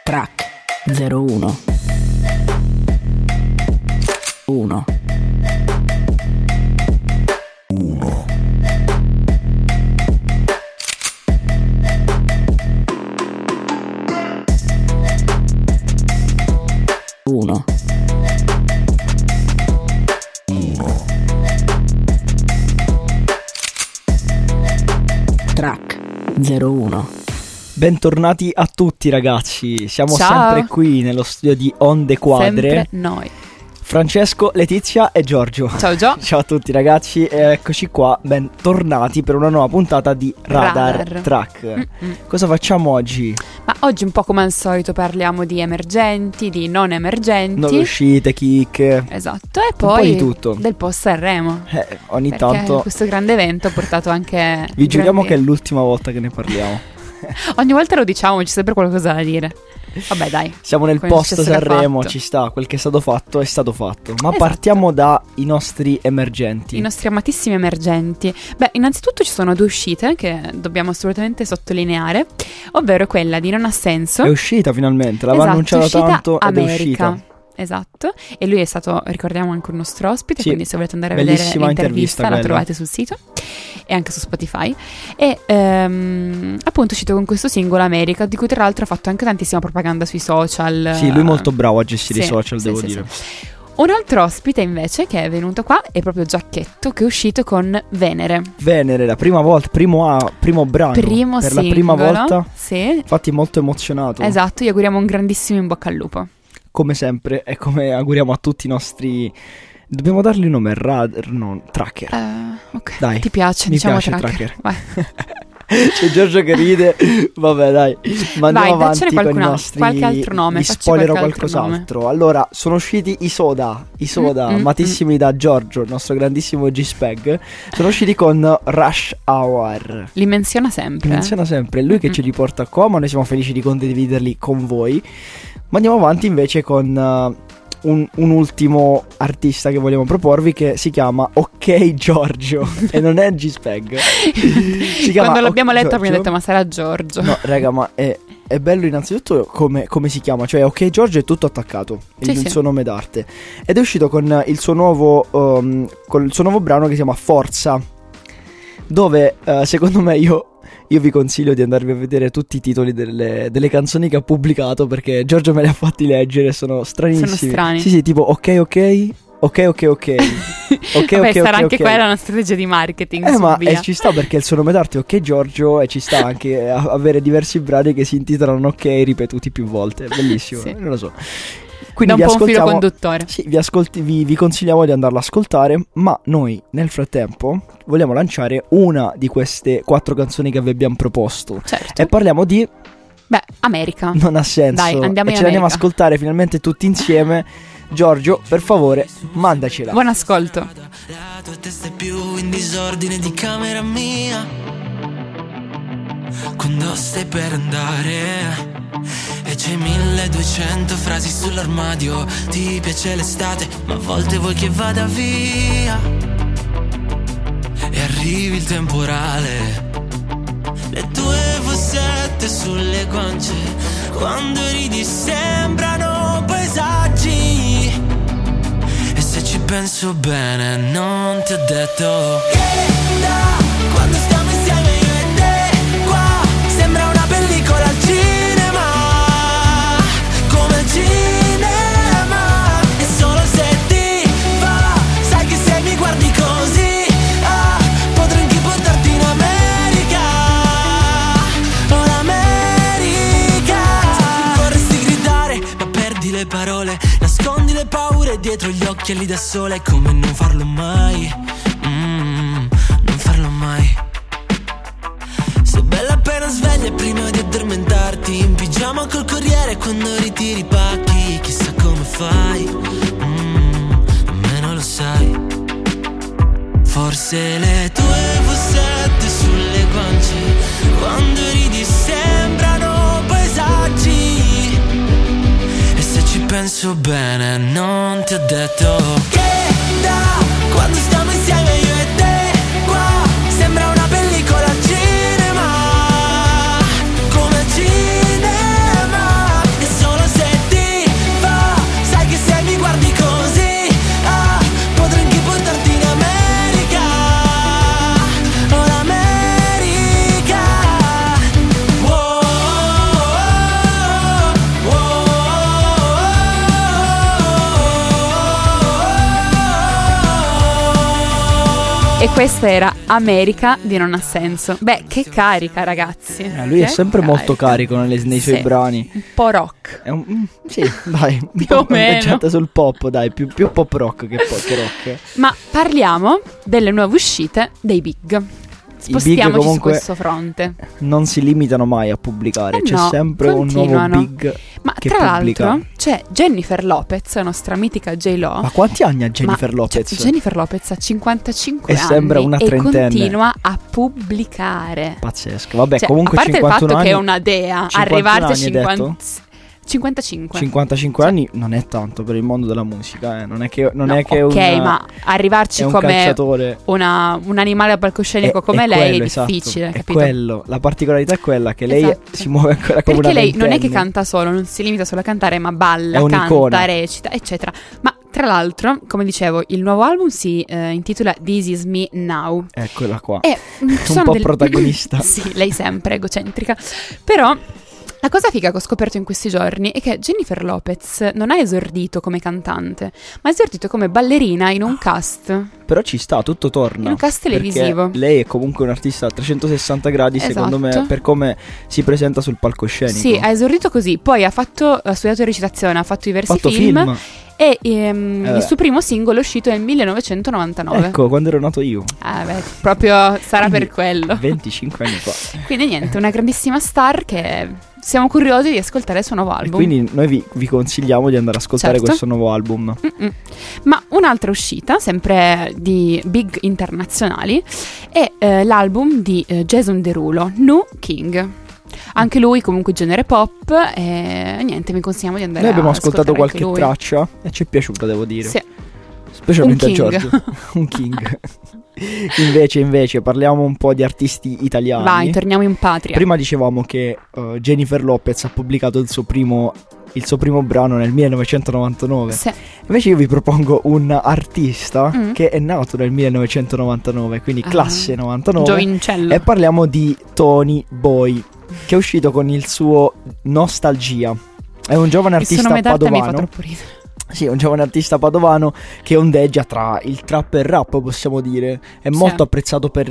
Track 01 1 1 Track 01. Bentornati a tutti ragazzi, siamo Ciao. sempre qui nello studio di Onde Quadre. Sempre noi. Francesco, Letizia e Giorgio. Ciao Gio. Ciao a tutti ragazzi, eccoci qua, bentornati per una nuova puntata di Radar Track. Cosa facciamo oggi? Ma oggi un po' come al solito parliamo di emergenti, di non emergenti. Non uscite, kick. Esatto, e po' poi di tutto. del post Sanremo. Ogni Perché tanto questo grande evento ha portato anche vi giuriamo grandi- che è l'ultima volta che ne parliamo. Ogni volta lo diciamo, c'è sempre qualcosa da dire. Vabbè dai. Siamo nel Come post successo era Sanremo, fatto. ci sta, quel che è stato fatto è stato fatto. Ma Esatto. partiamo dai nostri emergenti. I nostri amatissimi emergenti. Beh, innanzitutto ci sono due uscite che dobbiamo assolutamente sottolineare, ovvero quella di Non ha senso. È uscita finalmente, l'aveva Esatto, annunciata uscita tanto ed è America. uscita. Esatto, e lui è stato, ricordiamo, anche un nostro ospite, Sì, quindi se volete andare a vedere bellissima l'intervista la intervista trovate sul sito e anche su Spotify. E appunto è uscito con questo singolo America, di cui tra l'altro ha fatto anche tantissima propaganda sui social. Sì, lui è molto bravo a gestire Sì, i social, sì, devo sì, dire. sì. Un altro ospite invece che è venuto qua è proprio Giacchetto, che è uscito con Venere. Venere, la prima volta, primo brano. Primo per singolo, la prima volta. Sì. Infatti molto emozionato. Esatto, gli auguriamo un grandissimo in bocca al lupo. Come sempre, e come auguriamo a tutti i nostri... Dobbiamo dargli un nome, Tracker. Ok, Dai, ti piace, mi diciamo piace Tracker. Vai. C'è Giorgio che ride. Vabbè dai, ma andiamo Vai, avanti daccene con i qualcun altro, nostri... qualche altro nome, Vi facci spoilerò qualche altro qualcos'altro. Allora, sono usciti i Soda, amatissimi da Giorgio, il nostro grandissimo G-Spag. Sono usciti con Rush Hour. Li menziona sempre. Menziona sempre, è lui che ce li porta qua, ma noi siamo felici di condividerli con voi. Ma andiamo avanti invece con un ultimo artista che vogliamo proporvi, che si chiama Ok Giorgio e non è G-Spag. Si chiama Quando l'abbiamo Ok letto abbiamo Giorgio. detto ma sarà Giorgio. No raga, ma è bello innanzitutto come si chiama. Cioè Ok Giorgio è tutto attaccato, Sì, il sì. suo nome d'arte. Ed è uscito con il suo nuovo brano che si chiama Forza, dove secondo me io vi consiglio di andarvi a vedere tutti i titoli delle canzoni che ha pubblicato, perché Giorgio me li ha fatti leggere, sono stranissimi. Sono strani. Sì, tipo ok Vabbè, sarà anche ok. quella una strategia di marketing. su Ma via. ci sta, perché il suo nome d'arte è Ok Giorgio, e ci sta anche avere diversi brani che si intitolano Ok ripetuti più volte. È bellissimo, Sì. non lo so. Quindi Da un vi po' un filo ascoltiamo. conduttore. Sì, vi consigliamo di andarlo ad ascoltare, ma noi nel frattempo vogliamo lanciare una di queste 4 canzoni che vi abbiamo proposto. Certo. E parliamo di Beh, America. Non ha senso. Dai, andiamo e in ce la andiamo a America. ascoltare finalmente tutti insieme. Giorgio, per favore, mandacela. Buon ascolto. La tua testa è più in disordine di camera mia. Quando stai per andare e c'hai 1200 frasi sull'armadio. Ti piace l'estate, ma a volte vuoi che vada via. E arrivi il temporale, le tue fossette sulle guance, quando ridi sembrano paesaggi. E se ci penso bene non ti ho detto che da quando stiamo insieme io e te, qua sembra una pellicola al cinema, come al cinema. E solo se ti va, sai che se mi guardi così, potrei anche portarti in America, o l'America. Vorresti gridare ma perdi le parole, nascondi le paure dietro gli occhiali da sole, come non farlo mai, non farlo mai. Sei bella appena sveglia prima di addormentarti, in pigiama col corriere quando ritiri i pacchi. Chissà come fai, nemmeno lo sai. Forse le tue fossette sulle guance, quando ridi sembrano paesaggi. E se ci penso bene non ti ho detto che da quando stiamo insieme io e te, qua sembra una pellicola al cinema, come al cinema. E E questa era America di Non Ha Senso. Beh, che carica, ragazzi. Lui è Che sempre molto carico nei suoi Sì, brani. un po' rock. È sì, dai, un Più po' o meno. lanciata sul pop, dai, più pop rock che rock. Ma parliamo delle nuove uscite dei Big. Spostiamoci comunque su questo fronte. Non si limitano mai a pubblicare, c'è no, sempre un nuovo continuano. big Ma che tra pubblica. l'altro c'è Jennifer Lopez, la nostra mitica J-Lo. Ma quanti anni ha Jennifer Ma, Lopez? cioè, Jennifer Lopez ha 55 E anni sembra una e trentenne. continua a pubblicare. Pazzesco. Vabbè, Cioè, comunque a parte il 51 fatto anni, che è una dea, 51 arrivarti a anni hai detto? 55. 55 anni non è tanto per il mondo della musica, non è che non No, è che ok, un ma arrivarci è un come calciatore. un animale a palcoscenico come lei quello, è esatto, difficile, è capito? quello, la particolarità è quella che lei Esatto. si muove ancora come Perché una lei non è che ventenne. canta solo, non si limita solo a cantare, ma balla, È un'icona. canta, recita, eccetera. Ma tra l'altro, come dicevo, il nuovo album si intitola This Is Me Now. Eccola qua. E un po' protagonista. Sì, lei sempre egocentrica. Però la cosa figa che ho scoperto in questi giorni è che Jennifer Lopez non ha esordito come cantante, ma ha esordito come ballerina in un cast. Però ci sta, tutto torna. In un cast televisivo. Perché lei è comunque un artista a 360 gradi, secondo me, Esatto. per come si presenta sul palcoscenico. Sì, ha esordito così. Poi ha studiato recitazione, ha fatto diversi fatto film. E il suo primo singolo è uscito nel 1999. Ecco, quando ero nato io. Beh, proprio sarà per quello. 25 anni fa. Quindi niente, una grandissima star che siamo curiosi di ascoltare il suo nuovo E album. quindi noi vi consigliamo di andare ad ascoltare Certo. questo nuovo album. Ma un'altra uscita, sempre di big internazionali, è l'album di Jason Derulo, New King. Anche lui comunque genere pop e niente, vi consigliamo di andare Noi abbiamo ad ascoltato ascoltare anche qualche lui. traccia e ci è piaciuta, devo dire. Sì. Specialmente a Un king. Giorgio. Un king. invece parliamo un po' di artisti italiani. Vai, torniamo in patria. Prima dicevamo che Jennifer Lopez ha pubblicato il suo primo brano nel 1999. Sì. Invece io vi propongo un artista Mm. che è nato nel 1999, quindi classe 99. Giovincello. E parliamo di Tony Boy, che è uscito con il suo Nostalgia. È un giovane Il suo artista nome d'arte mi fa padovano. troppo ridere. Sì, è un giovane artista padovano che ondeggia tra il trap e il rap, possiamo dire. È molto apprezzato per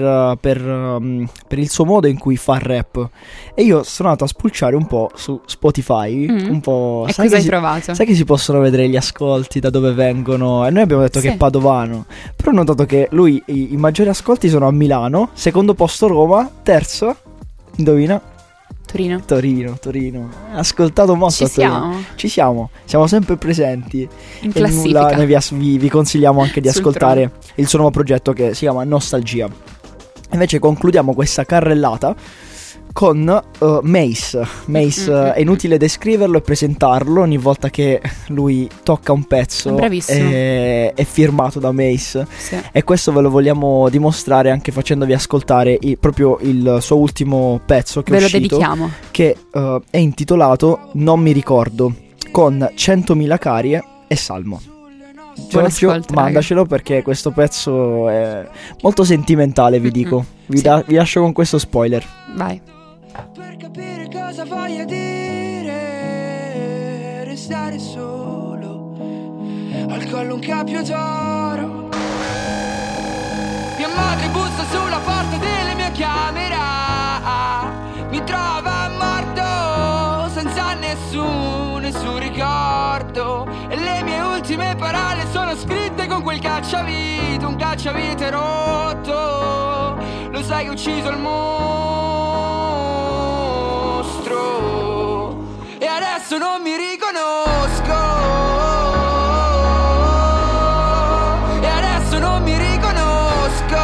il suo modo in cui fa rap. E io sono andato a spulciare un po' su Spotify, un po'. E sai cosa che hai trovato? Sai che si possono vedere gli ascolti, da dove vengono. E noi abbiamo detto Sì. che è padovano. Però ho notato che lui, i maggiori ascolti sono a Milano, secondo posto Roma, terzo, indovina? Torino. Torino. Ascoltato molto a Ci Torino. siamo Siamo sempre presenti. in E nulla, classifica. noi vi consigliamo anche di Sul ascoltare il suo nuovo progetto che si chiama Nostalgia. Invece concludiamo questa carrellata con Mace. È inutile descriverlo e presentarlo. Ogni volta che lui tocca un pezzo Bravissimo. è firmato da Mace. Sì. E questo ve lo vogliamo dimostrare anche facendovi ascoltare proprio il suo ultimo pezzo che Ve è lo uscito, dedichiamo. che è intitolato Non mi ricordo, con 100.000 carie e salmo. Giorgio, ascolto, mandacelo perché questo pezzo è molto sentimentale, vi dico. Vi lascio con questo spoiler. Vai. Per capire cosa voglia dire restare solo, al collo un cappio d'oro. Mia madre bussa sulla porta della mia camera, mi trova morto senza nessun ricordo, e le mie ultime parole sono scritte con quel cacciavite, un cacciavite rotto. Lo sai che ho ucciso il mostro e adesso non mi riconosco, e adesso non mi riconosco,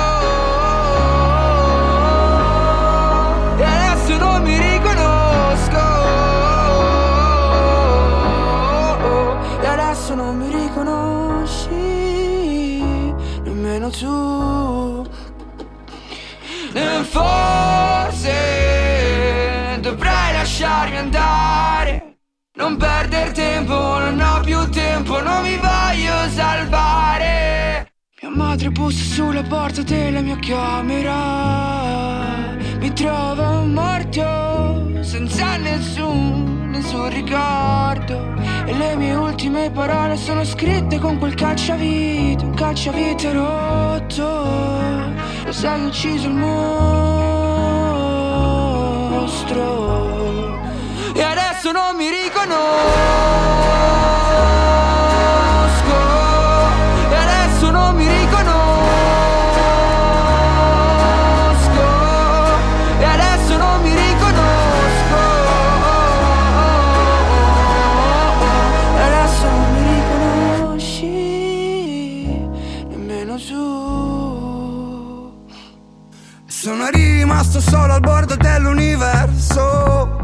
e adesso non mi riconosco, e adesso non mi riconosci nemmeno tu. E forse dovrei lasciarmi andare, non perdere tempo, non ho più tempo, non mi voglio salvare. Mia madre bussa sulla porta della mia camera, mi trovo morto senza nessun nessun ricordo. E le mie ultime parole sono scritte con quel cacciavite, un cacciavite rotto. Lo sai che ho ucciso il mostro e adesso non mi riconosco. E adesso non mi riconosco. E adesso non mi riconosco. E adesso non mi riconosci nemmeno su. Sono rimasto solo al bordo dell'universo.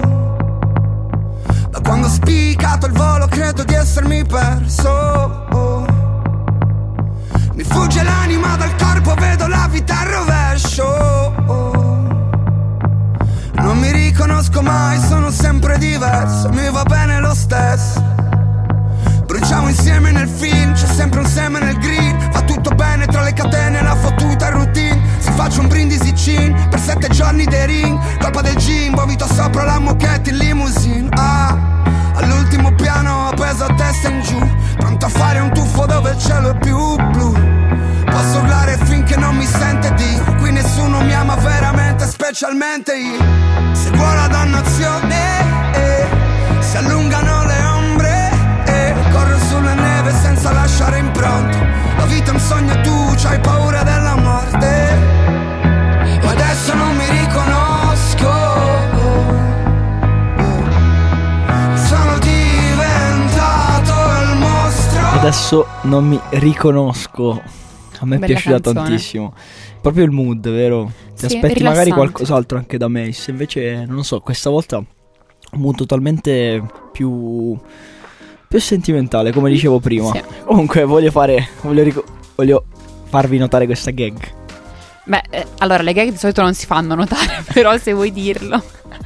Da quando ho spiccato il volo credo di essermi perso. Mi fugge l'anima dal corpo, vedo la vita al rovescio. Non mi riconosco mai, sono sempre diverso, mi va bene lo stesso. Bruciamo insieme nel film, c'è sempre un seme nel green. Va tutto bene tra le catene e la fottuta routine. Si faccia un brindisi cin per 7 giorni dei ring. Colpa del gin, vomito sopra la moquette in limousine. All'ultimo piano appeso a testa in giù, pronto a fare un tuffo dove il cielo è più blu. Posso urlare finché non mi sente Dio. Qui nessuno mi ama veramente, specialmente io. Seguo la dannazione, si allungano le ombre, corro sulla neve senza lasciare impronte. La vita è un sogno e tu c'hai paura della morte. E adesso non mi riconosco. Sono diventato il mostro. Adesso non mi riconosco. A me è Bella piaciuta canzone. tantissimo. Proprio il mood, vero? Ti Sì, aspetti magari rilassante. qualcos'altro anche da me. Se invece, non lo so, questa volta un mood totalmente più sentimentale, come dicevo prima. Sì. Comunque voglio farvi notare questa gag. Beh, allora le gag di solito non si fanno notare, però se vuoi dirlo.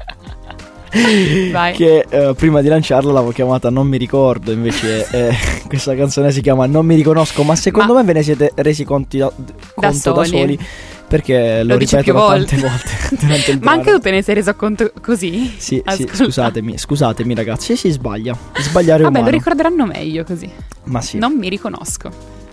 Vai. Che prima di lanciarla l'avevo chiamata Non mi ricordo. Invece questa canzone si chiama Non mi riconosco. Ma secondo me ve ne siete resi conto da soli, perché lo dice ripeto più tante volte durante il Ma anche brano. tu te ne sei reso conto così? Sì, Ascolta. scusatemi ragazzi, si sbaglia. Sbagliare Vabbè, umano. lo ricorderanno meglio così. Ma sì. Non mi riconosco.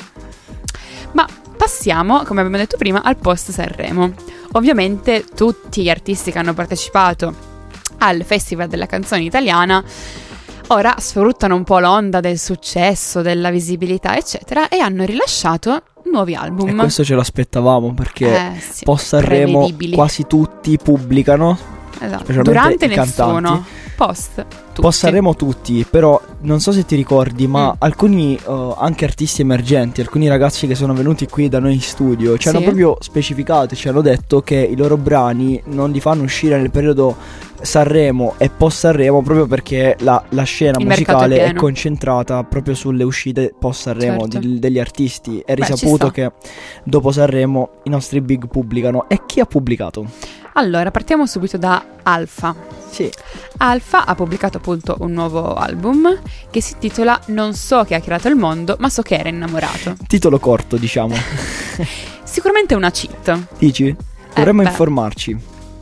Ma passiamo, come abbiamo detto prima, al post Sanremo. Ovviamente tutti gli artisti che hanno partecipato al Festival della canzone italiana ora sfruttano un po' l'onda del successo, della visibilità, eccetera, e hanno rilasciato nuovi album. E questo ce l'aspettavamo perché Sì, post Sanremo prevedibili. quasi tutti pubblicano. Esatto. specialmente Durante i nessuno, cantanti. post tutti. Post Sanremo tutti, però non so se ti ricordi, ma alcuni anche artisti emergenti, alcuni ragazzi che sono venuti qui da noi in studio ci hanno Sì. proprio specificato, ci hanno detto che i loro brani non li fanno uscire nel periodo Sanremo e post Sanremo proprio perché la scena Il mercato musicale è è pieno. concentrata proprio sulle uscite post Sanremo Certo. degli artisti. È Beh, ci risaputo sta. che dopo Sanremo i nostri big pubblicano. E chi ha pubblicato? Allora, partiamo subito da Alfa. Sì. Alfa ha pubblicato appunto un nuovo album che si intitola Non so che ha creato il mondo, ma so che era innamorato. Titolo corto, diciamo. Sicuramente una cheat. Dici? Dovremmo beh. informarci.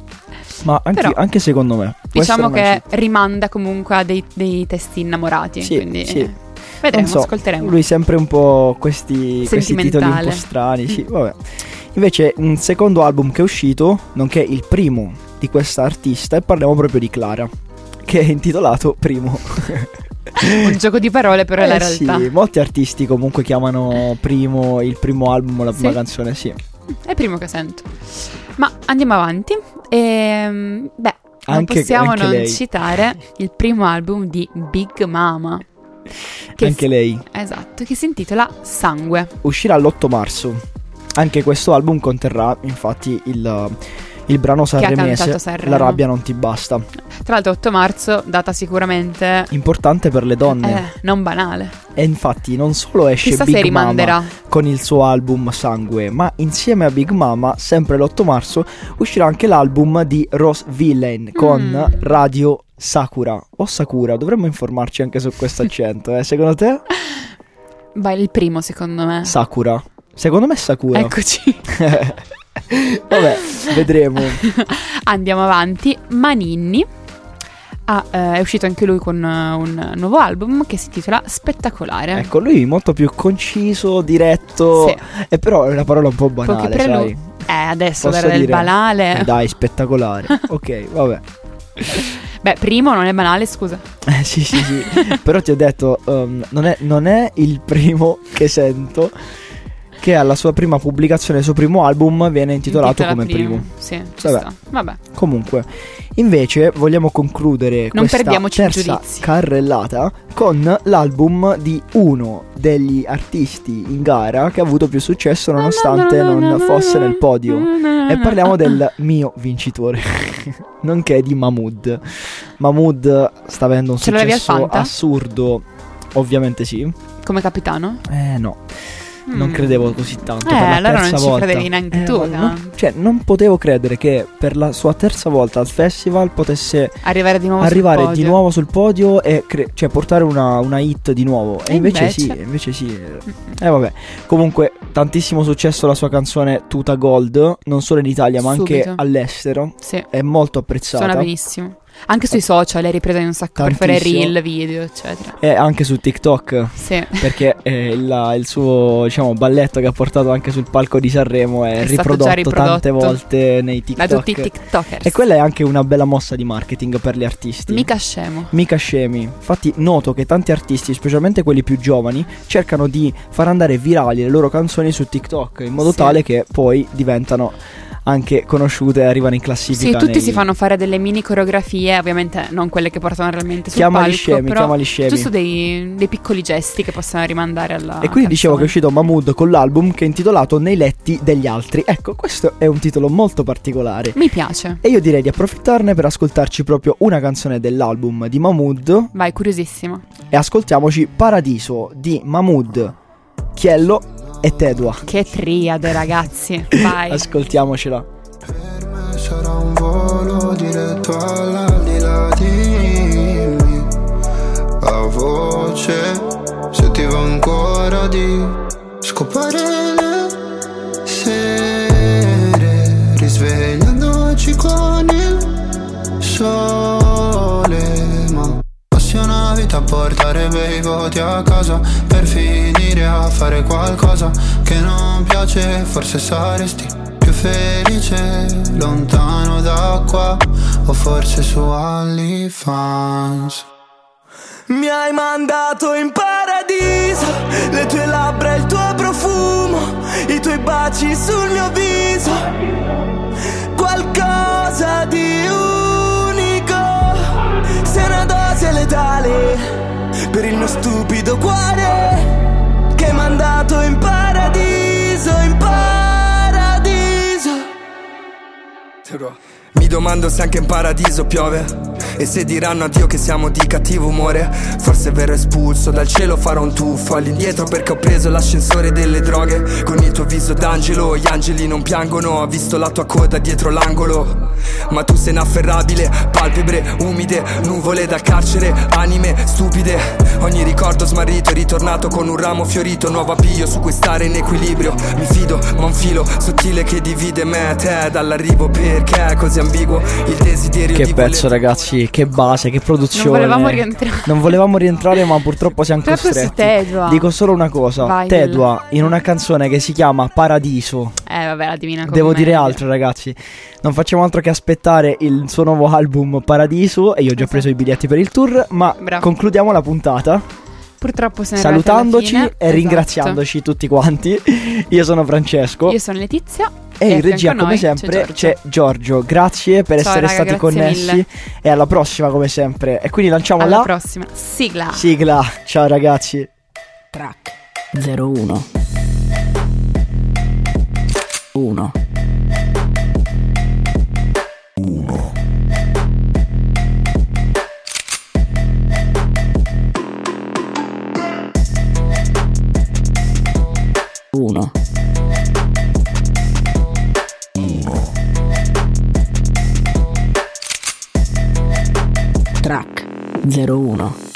Ma Però, anche secondo me può Diciamo essere una che cheat. rimanda comunque a dei testi innamorati. Sì, quindi sì. vedremo, Non so, ascolteremo. lui sempre un po' questi titoli un Sentimentale. po' strani. Sì, vabbè. Invece un secondo album che è uscito, nonché il primo di questa artista, e parliamo proprio di Clara, che è intitolato Primo. Un gioco di parole, però è la realtà. Sì, molti artisti comunque chiamano Primo il primo album o la prima Sì. canzone, sì. È il primo che sento. Ma andiamo avanti. Non Anche- possiamo anche non lei. citare il primo album di Big Mama. Che Anche lei. Esatto, che si intitola Sangue. Uscirà l'8 marzo. Anche questo album conterrà infatti il brano ha sanremese cantato Sanremo. La rabbia non ti basta. Tra l'altro 8 marzo, data sicuramente Importante per le donne. non banale. E infatti non solo esce Chissà Big se rimanderà. Mama con il suo album Sangue, ma insieme a Big Mama, sempre l'8 marzo, uscirà anche l'album di Rose Villain con Radio Sakura o Sakura. Dovremmo informarci anche su questo accento, Secondo te? Vai, il primo secondo me. Sakura. Secondo me è Sakura. Eccoci. Vabbè, vedremo. Andiamo avanti. Maninni è uscito anche lui con un nuovo album che si intitola Spettacolare. Ecco, lui molto più conciso, diretto, Sì. e però è una parola un po' Pochi banale, preludi. sai. Adesso Posso dare del dire? banale. Dai, spettacolare. Ok, vabbè. Beh, primo non è banale, scusa. Sì. Però ti ho detto, non è il primo che sento che alla sua prima pubblicazione, il suo primo album viene intitolato come primo. Sì, ci Vabbè. sta. Vabbè. Comunque, invece vogliamo concludere Non questa perdiamoci in terza giudizi. carrellata con l'album di uno degli artisti in gara che ha avuto più successo nonostante non fosse nel podio. E parliamo del mio vincitore, nonché di Mahmood. Mahmood sta avendo un Ce l'avevi al successo Fanta? assurdo. Ovviamente sì. Come capitano? No. Non credevo così tanto. Per la allora non terza ci volta. credevi neanche tu, ma no? cioè, non potevo credere che per la sua terza volta al festival potesse Arrivare di nuovo arrivare sul podio. di nuovo sul podio e cioè portare una hit di nuovo. E invece sì. Vabbè. Comunque, tantissimo successo la sua canzone Tuta Gold, non solo in Italia ma anche Subito. all'estero. Sì, È molto apprezzata. suona benissimo. Anche sui social è ripresa in un sacco per fare Tantissimo. reel, video, eccetera. E anche su TikTok. Sì. Perché il suo, diciamo, balletto che ha portato anche sul palco di Sanremo è stato già riprodotto tante volte nei Da TikTok. tutti i tiktokers. E quella è anche una bella mossa di marketing per gli artisti. Mica scemo. Mica scemi. Infatti noto che tanti artisti, specialmente quelli più giovani, cercano di far andare virali le loro canzoni su TikTok, in modo Sì. tale che poi diventano anche conosciute e arrivano in classifica. Sì, tutti si fanno fare delle mini coreografie, ovviamente non quelle che portano realmente sul Chiamali palco, scemi, però chiamali scemi. giusto dei piccoli gesti che possono rimandare alla E quindi dicevo che è canzone. uscito Mahmood con l'album che è intitolato Nei letti degli altri. Ecco, questo è un titolo molto particolare. Mi piace. E io direi di approfittarne per ascoltarci proprio una canzone dell'album di Mahmood. Vai, curiosissimo. E ascoltiamoci Paradiso di Mahmood, Chiello e Tedua. Che triade, ragazzi. Vai. Ascoltiamocela. Per me sarà un volo diretto all'aldilà, dimmi a voce se ti va ancora di scopare le sere, risvegliandoci con il sole, ma passi una vita a portare bei voti a casa per finire a fare qualcosa che non piace, forse saresti più felice lontano da qua o forse su OnlyFans. Mi hai mandato in paradiso, le tue labbra, il tuo profumo, i tuoi baci sul mio viso, qualcosa di unico, sei una dose letale per il mio stupido cuore che hai mandato in paradiso, in paradiso. Mi domando se anche in paradiso piove e se diranno addio che siamo di cattivo umore. Forse verrò espulso dal cielo, farò un tuffo all'indietro perché ho preso l'ascensore delle droghe. Con il tuo viso d'angelo, gli angeli non piangono. Ho visto la tua coda dietro l'angolo, ma tu sei inafferrabile, palpebre umide, nuvole dal carcere, anime stupide. Ogni ricordo smarrito è ritornato con un ramo fiorito, nuovo appiglio su cui stare in equilibrio. Mi fido, ma un filo sottile che divide me e te dall'arrivo, perché è così ambiguo il desiderio Che di pezzo, voler... ragazzi, che base, che produzione. Non volevamo rientrare. Non volevamo rientrare, ma purtroppo siamo Proprio su costretti. Tedua. Dico solo una cosa. Vai, Tedua in una canzone che si chiama Paradiso. Vabbè, la Divina Devo Commedia. dire altro, ragazzi. Non facciamo altro che aspettare il suo nuovo album Paradiso. E io ho già preso i biglietti per il tour. Ma Bravo. concludiamo la puntata Purtroppo se ne salutandoci arrivati alla e fine. ringraziandoci tutti quanti. Io sono Francesco. Io sono Letizia. E in a regia, fianco a come noi sempre, c'è c'è Giorgio. Grazie per Ciao, essere raga, stati grazie connessi. mille. E alla prossima, come sempre. E quindi lanciamo Alla la prossima. Sigla. sigla. Ciao, ragazzi. Track 01 1 1 Track 01